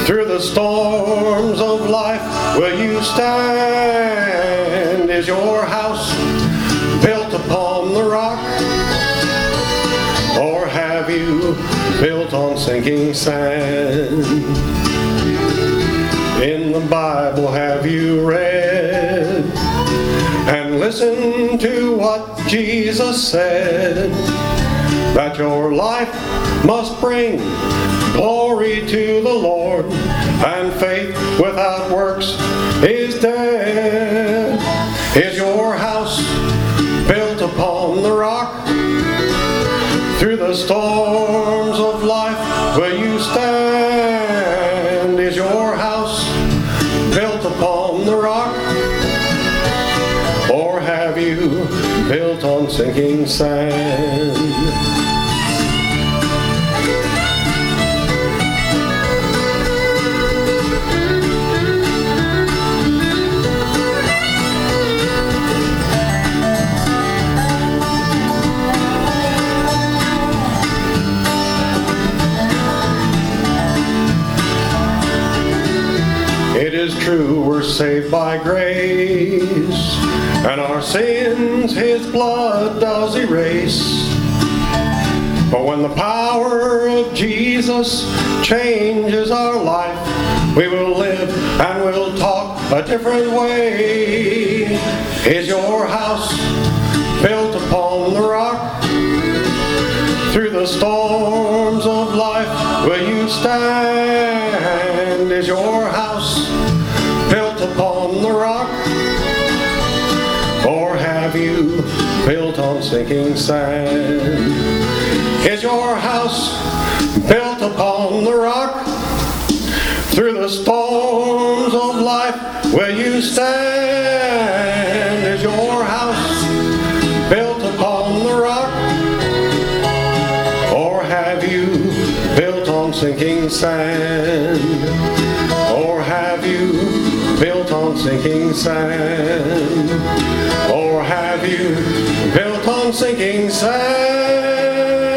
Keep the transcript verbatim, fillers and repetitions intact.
Through the storms of life, will you stand? Is your house built upon the rock? Or have you built on sinking sand? In the Bible have you read and listened to what Jesus said? That your life must bring glory to the Lord, and faith without works is dead. Is your house built upon the rock? Through the storms of life will you stand? Is your house built upon the rock? Or have you built on sinking sand? It is true we're saved by grace, and our sins His blood does erase. But when the power of Jesus changes our life, we will live and we'll talk a different way. Is your house built upon the rock? Through the storms of life will you stand? Is your house built upon the rock? Or have you built on sinking sand? Is your house built upon the rock? Through the storms of life will you stand? Is your house built upon the rock? Or have you built on sinking sand? Or have you built on sinking sand? Or have you built on sinking sand?